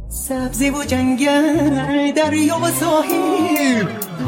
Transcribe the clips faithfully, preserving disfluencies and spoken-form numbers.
سبزی و جنگل، دریا و ساحل.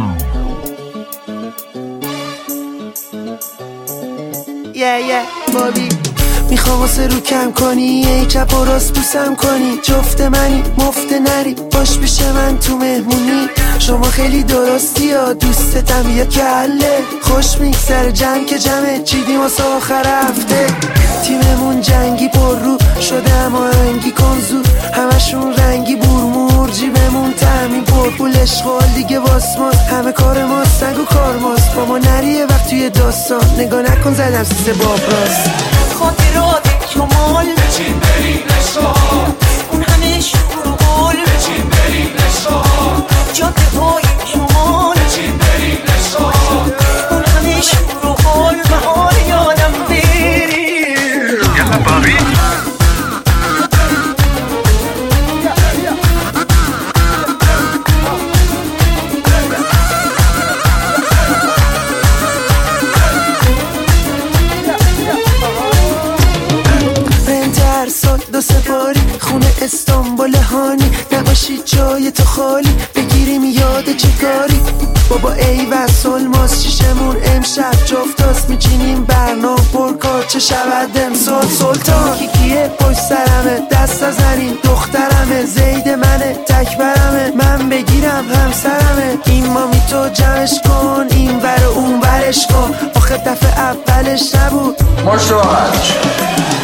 یه یه بابی میخوام واسه رو کم کنی، ای چپ و راست بوسم کنی، جفت منی مفت نری باش پیش من تو مهمونی. شما خیلی درستی یا دوستتم یا کله، خوش میگذره جمع که جمعه چیدیم واسه آخر هفته. تیممون جنگی پر رو شده اما هنگی کنزو، همشون رنگی بورمور، جیبمون تامین پر پول، اشغال دیگه واسماس، همه کار ماست سگ و کار ماست. با ما نریه وقت توی داستان، نگاه نکن زدم سیسه باب راست. خاطرات شمال بچین بریم عشقا، اون همه شور و گل بچین بریم عشقا، جاده های شمال بچین بریم عشقا، اون همه شور و گل بهار یادم بری. یلا بابی دو سپاری خونه استانبول هانی، نباشی جای تو خالی بگیریم یاد چه کاری. بابا ای وصل ماست شیشمون امشب جفتاست، میچینیم برنامه پرکار چه شود امسال. سلطان کیکیه پشت سرمه دست نزنیم دخترمه، زید منه تکبرمه من بگیرم همسرمه. این مامی تو جمعش کن این ور اون ورش کن، آخه دفعه اولش نبود مشروعش